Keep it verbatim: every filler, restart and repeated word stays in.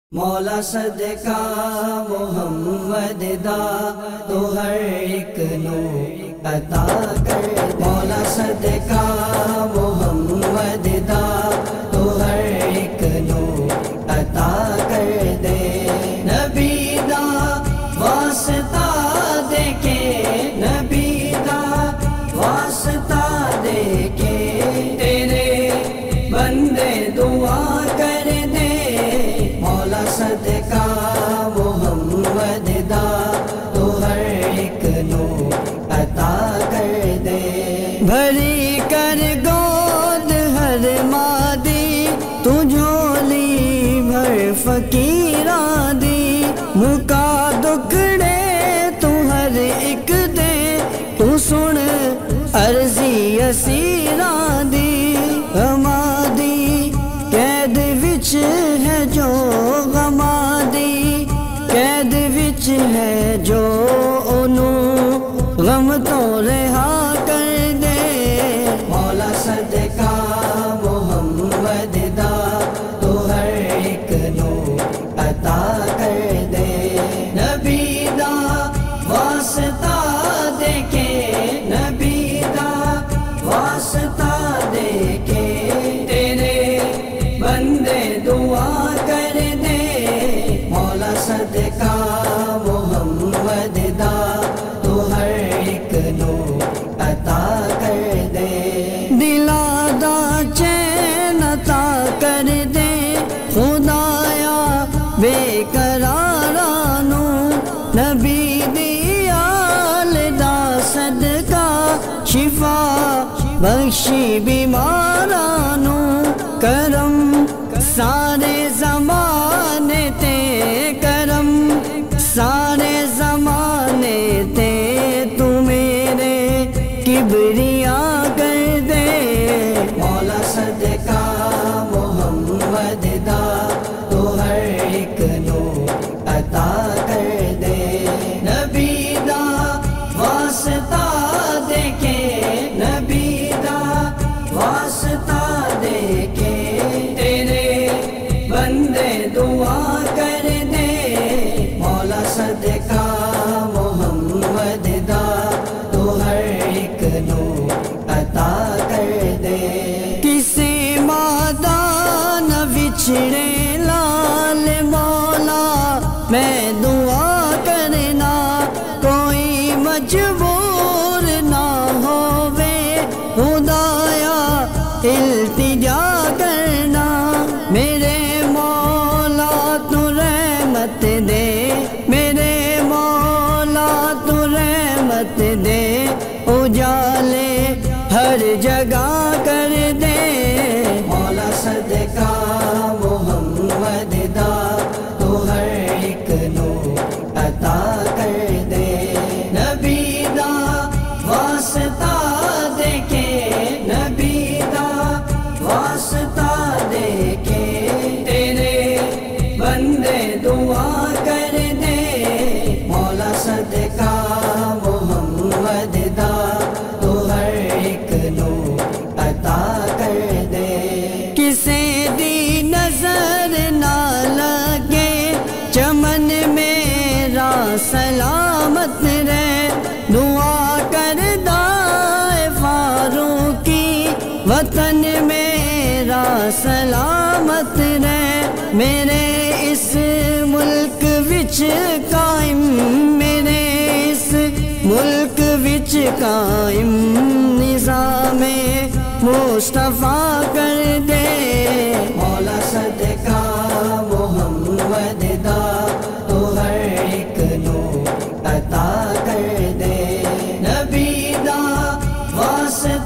مولا صدقہ محمد دا تو ہر ایک نو عطا کر، مولا صدقہ محمد دا تو ہر ایک نو عطا کر دے، نبی دا واسطہ دے کے، نبی دا واسطہ دے کے تیرے بندے دعا کر دے، مولا صدقہ محمد دا تو ہر ایک نو عطا کر دے، بھری کر گود ہر مادی تو جھولی بھر فقیراں دی، مکا دکھڑے تو ہر ایک دے، تو سن عرضی اسیراں دی، غمادی قید وچ ہے جو، غمادی قید وچ ہے جو، انہوں غم تو رہا کر دے، مولا صدقہ محمد دا تو ہر ایک نو عطا کر دے، نبی دا واسطہ دے کے، نبی دا واسطہ دے کے تیرے بندے دعا کر دے، مولا صدقہ محمد دا تو ہر ایک نو عطا کر دے، دلا دا چین عطا کر دے خدایا بے قرارانو، نبی دی آل دا صدقہ شفا بخشی بیمارانو، کرم سارے زمانے تے، کرم سارے زمانے تے، تو میرے کبریاں کر دے، مولا صدقہ محمد دا تو ہر ایک نو عطا کر دے، نبی دا واسطہ دے کے، نبی دا واسطہ دے کے تیرے بندے دعا کر دے، مولا صدقہ محمد دا تو ہر ایک نو عطا کر دے، کسے مادان وچھڑے لال مولا میں دعا کرنا، کوئی مجبور نہ ہووے خدایا التجا کرنا، میرے مولا تو رحمت دے، میرے مولا تو رحمت دے، اجالے ہر جگہ کر دے، مولا صدقہ محمد دا تو ہر ایک نو عطا کر دے، نبی دا واسطہ دے کے، نبی دا واسطہ دے کے تیرے بندے دعا کر دے، مولا صدقہ محمد دا تو ہر ایک نو عطا کر دے، کسے دی نظر نہ لگے چمن میرا سلامت رہ، دعا کر دائے فاروقی وطن میرا سلامت رہ، میرے اس ملک وچ قائم، میرے اس ملک وچ قائم نظام مصطفیٰ کر دے، مولا صدقہ محمد دا تو ہر ایک نو عطا کر دے، نبی دا واسطہ